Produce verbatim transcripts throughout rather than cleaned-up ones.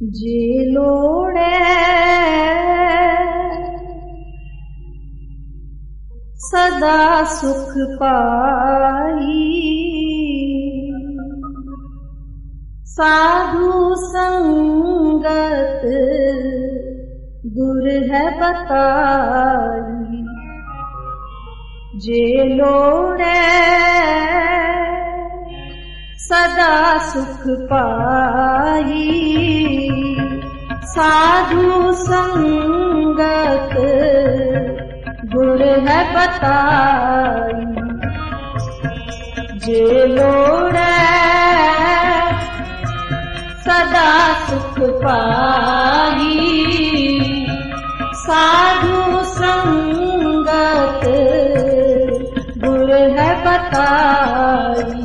जे लोड़े सदा सुख पाई, साधु संगत दूर है बताई। जे लोड़े सदा सुख पाई, साधु संगत गुर है बताई। जे लोड़े सदा सुख पाई, साधु संगत गुर है बताई।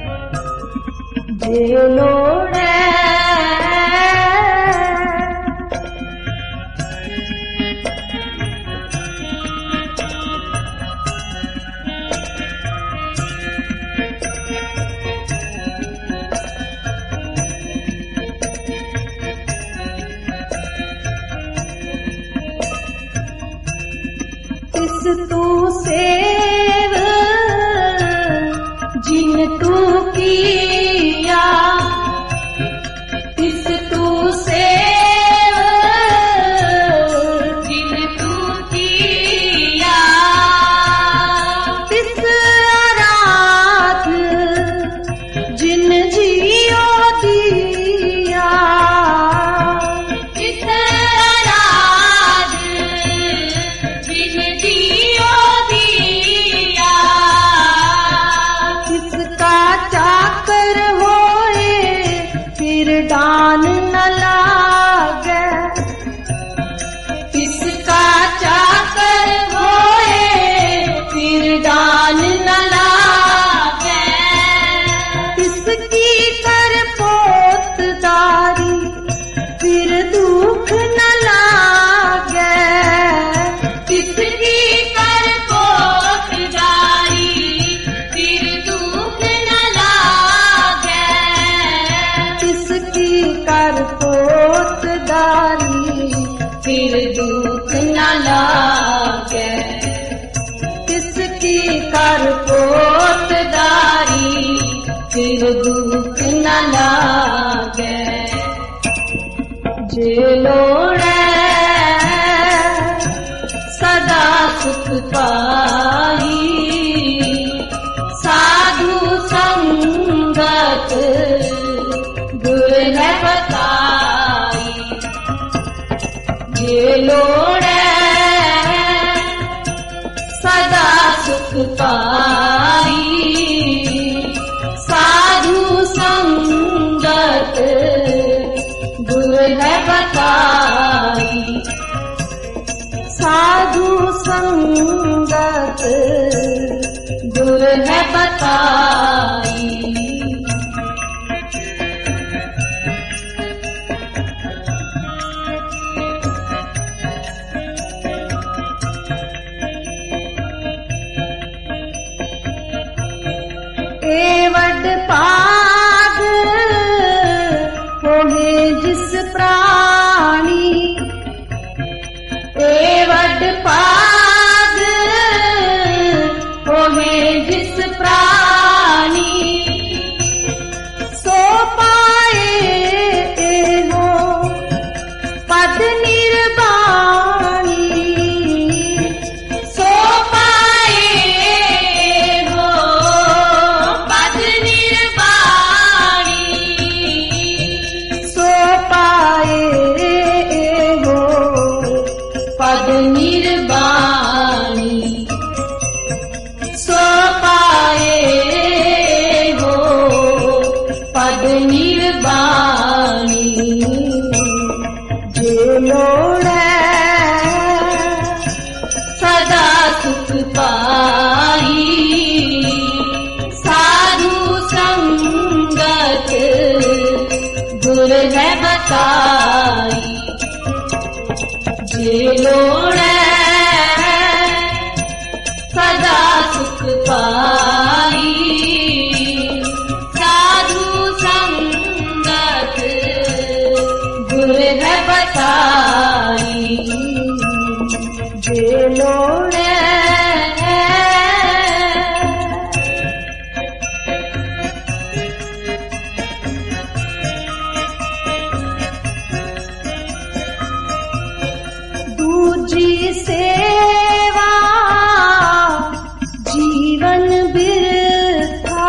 जे लोड़े तिस तू सेव जिन तू किया, तिस तू सेव जिन तू किया, तिस आराध जिन जियो दिया, तिस आराध जिन जियो दिया। किसका चाकर होए फिर दान न लागे, किसका चाकर होए फिर दान न लागे। किसकी कर पोतदारी फिर दुख न लागे, किसकी कर पोतदारी फिर दुख न लागे। किसकी कर पोतदारी फिर दुख न लागे, किसकी कर पोतदारी फिर दुख न लागे। जे लोड़े सदा सुख पाई, साधु संगत गुर है बताई। जे लोड़े सदा सुख पाई, साधु संगत गुर है बताई। साधु संगत गुर है बताई। एवड पाग होए जिस प्राणी, एवड पाग होए जिस प्राणी, सो पाए हो पद निर्वाणी। सो पाए हो पद निर्वाणी, सो पाए हो पद निर्वाणी, सो पाए हो पद निर्वाणी। जे लोड़े सदा सुख पाई, साधु संगत गुर है बताई। जे लोड़े सदा सुख पाई, साधु संगत बताई जे लोड़े दूजी सेवा जीवन बिरथा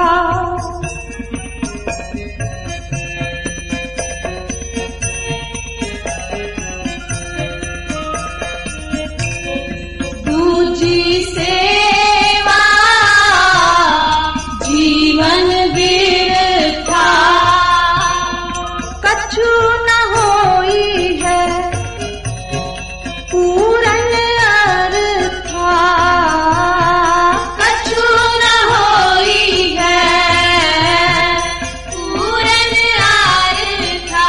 दूजी सेवा जीवन बिरथा कछु न होई है पूरन अर्था कछु न होई है पूरन अर्था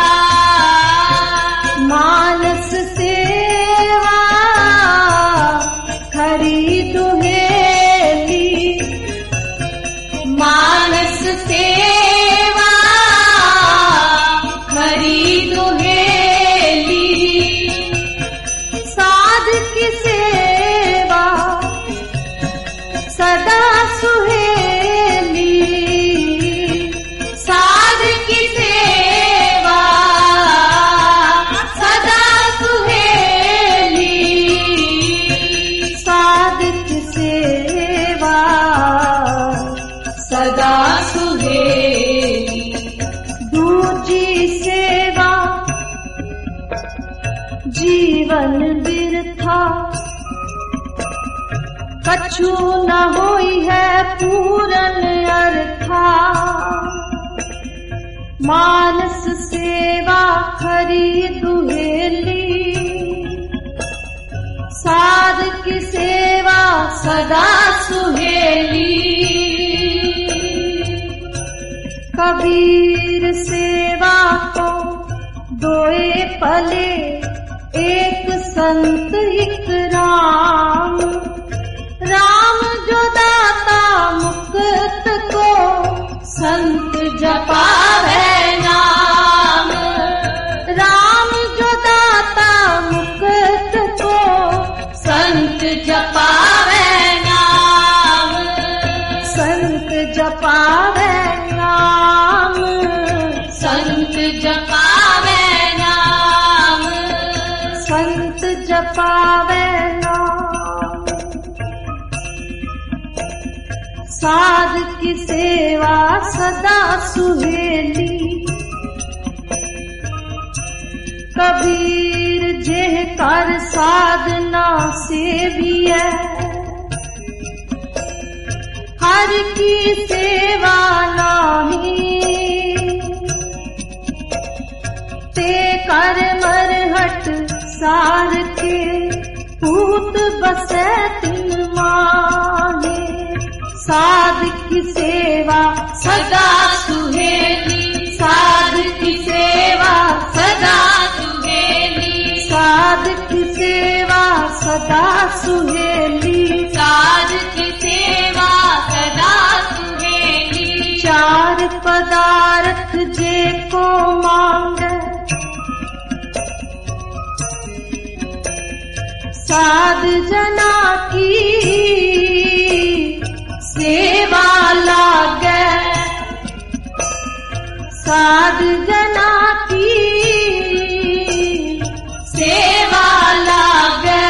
मानस सेवा खरी दुहेली मानस सेवा खरी दुहेली साध की सेवा सदा सुहेली साध की सेवा सदा सुहेली साध की सेवा सदा सुहेली दूजी सेवा जीवन बिरथा कछु न होई है पूरन अर्था मानस सेवा खरी दुहेली साध की सेवा सदा सुहेली कबीर सेवा को दोए पले एक संत एक राम राम जो दाता मुक्त को संत जपावे नाम राम जो दाता मुक्त को संत जपावे नाम संत जपावे नाम संत जपावे नाम संत जपावे नाम साध की सेवा सदा सुहेली कबीर जेह कर साधना से भी है हर की सेवा नाही ते कर मरहट सार के पूत बसे तिन माने साध की सेवा सदा सुहेली साध की सेवा सदा सुहेली साध की सेवा सदा सुहेली साध की सेवा सदा सुहेली चार पदार्थ जे को मांगे साध जना की सेवा लागे साध जना की सेवा लागे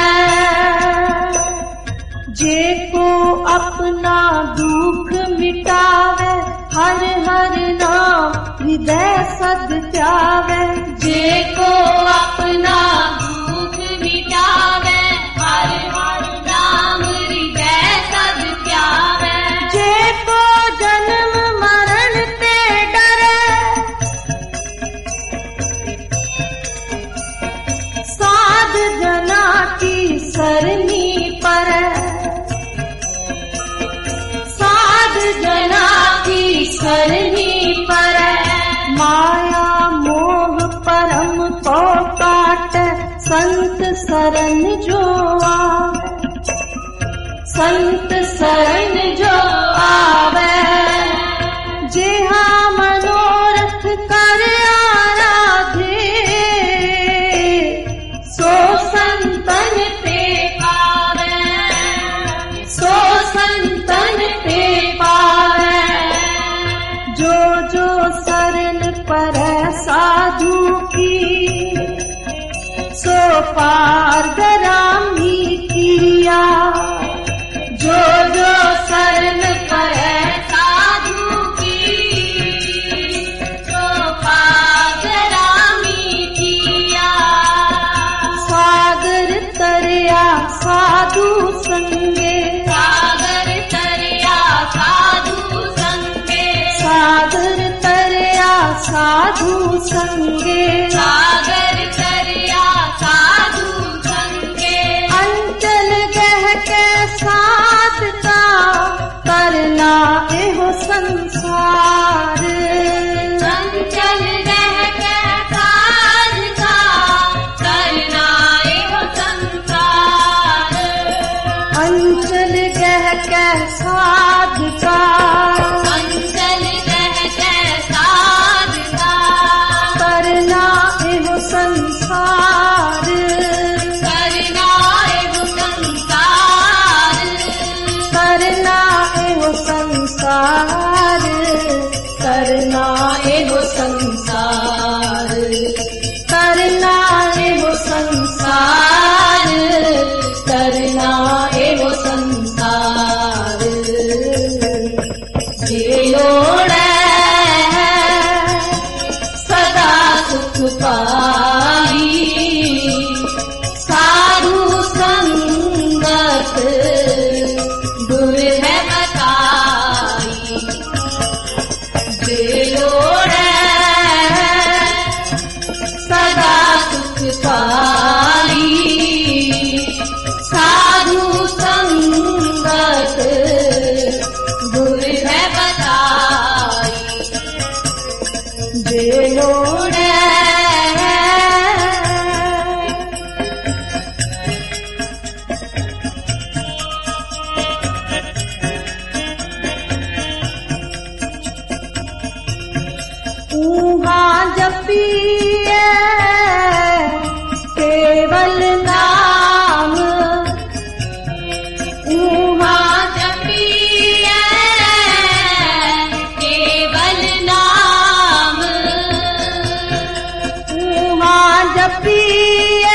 जे को अपना दुख मिटावे हर हर नाम हृदय सद प्यावे जे को अपना दुख मिटावे हर हर नाम हृदय सद प्यावे जे को जन्म मरण ते डरे साध जना की सरनी पर साध जना की सरनी पर माया मोह परम को काट संत शरण जो आवे संत शरण जो आवे जेहा मनोरथ कर आराधे पार गरामी किया। जो जो शरण पड़े साधु की, तो पार गरामी किया। सागर तरया साधु संगे, सागर तरया साधु संगे, सागर तरया साधु संगे, सागर तरया साधु संगे। अंचल गह के साथ का करना एहो संसार, अंचल गह के साथ का करना एहो संसार। अंचल गह के साथ का, अंचल गह के साथ का करना एहो संसार, करना एहो संसार, करना एहो संसार, करना एहो संसार, करना एहो संसार, करना एहो संसार। जिलोड़े सदा सुख पाई, साधु संगत दूर है बताई। जिलोड़े सदा सुख पाई, साधु संगत दूर है बताई। जिलोड़े ऊहा जपिए केवल नाम, ऊहा जपिए केवल नाम, ऊहा जपिए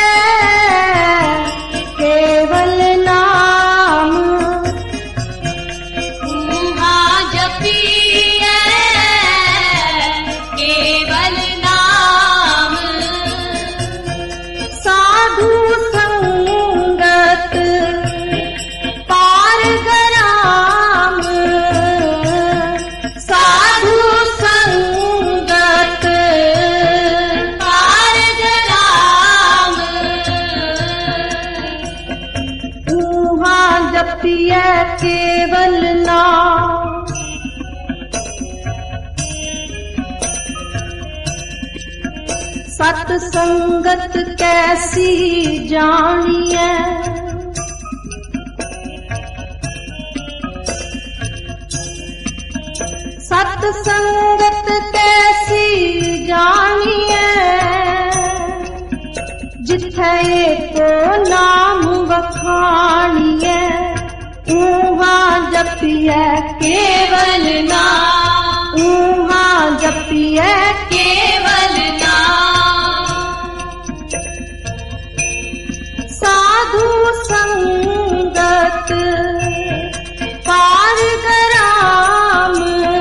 केवल नाम, ऊहा जपिए केवल नाम। साधु संगत पार गराम, साधु संगत पार गराम। ऊहा जपिए केवल नाम, सत्संगत कैसी जानिए, सत्संगत कैसी जानिए। जिथे को नाम बखानिए, ऊहा जपिए केवल नाम, ऊहा जपिए केवल नाम। साधु संगत पार गराम,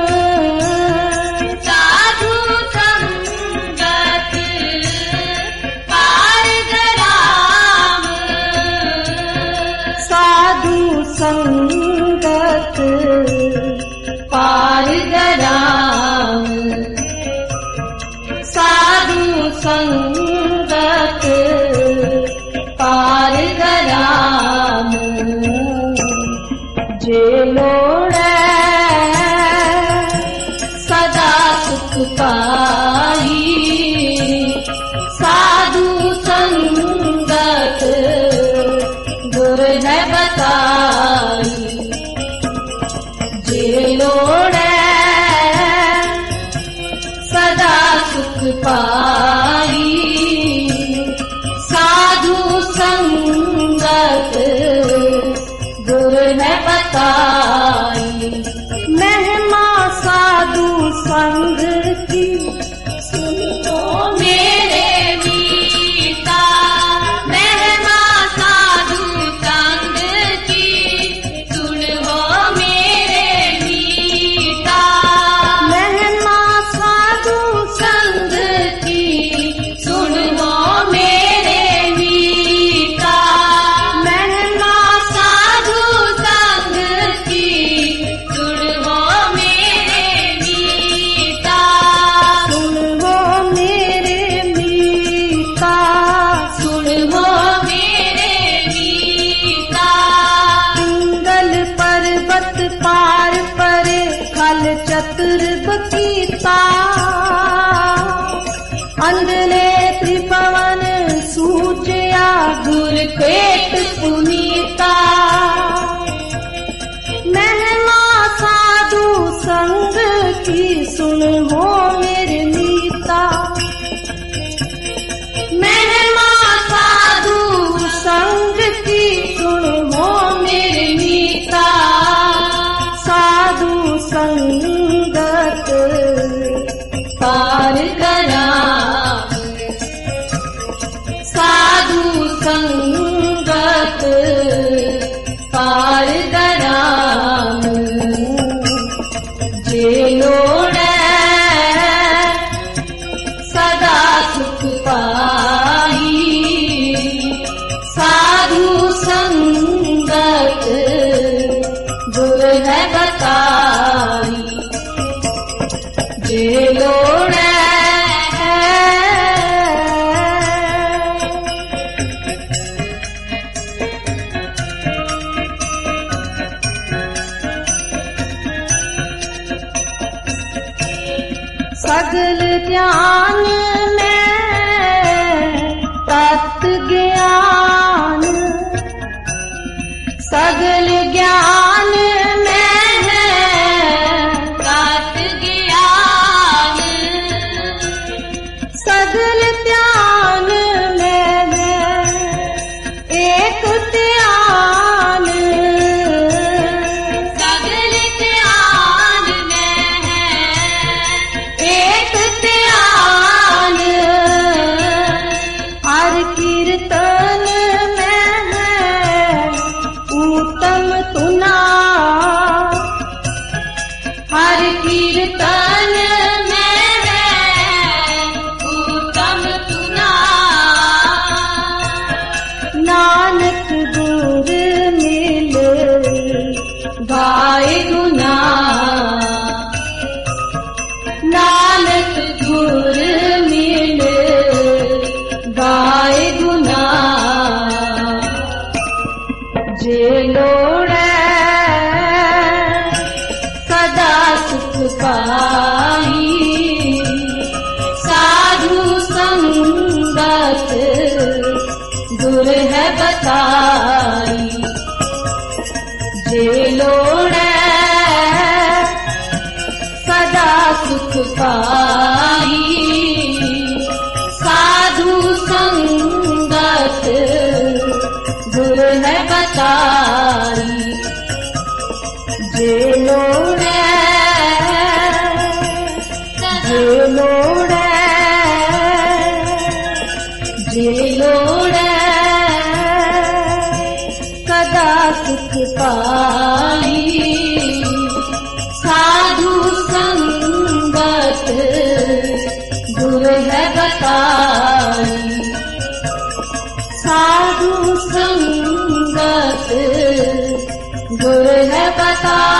साधु संगत पार गराम, साधु संगत पार गराम, साधु संगत पार गराम। जिलोड़े सदा सुख पाई, साधु संगत गुर है बताई। जिलोड़े सदा सुख पाई, साधु संगत गुर है बताई। गुर पेट पुनीता महिमा साधु संग की सुन हो मेरे मीता महिमा साधु संग की सुन हो मेरे मीता साधु संगत पार करा साधु संगत पार कराम जे लोड़े सदा सुख पाई साधु संगत गुर है बताई जे लोड़े सगल ज्ञान में तत् ज्ञान सगल ज्ञान में तत् ज्ञान सगल ज्ञान में एक ध्यान सगल ध्यान में एक ध्यान हर कीर्तन में उत्तम तुना हर कीर्तन में उत्तम तुना नानक गुर मिल गाय गुना नानक गुर मिल गाय गुना जे लोड़े सदा सुख पाई साधु संगत गुर है बताई जे लोड़े सदा सुख पाई साधु संगत गुर है बताई जे लोड़े जे लोड़े जे लोड़े सदा सुख पाई साधु संगत गुर है बताई साधु संगत गुर है बताई।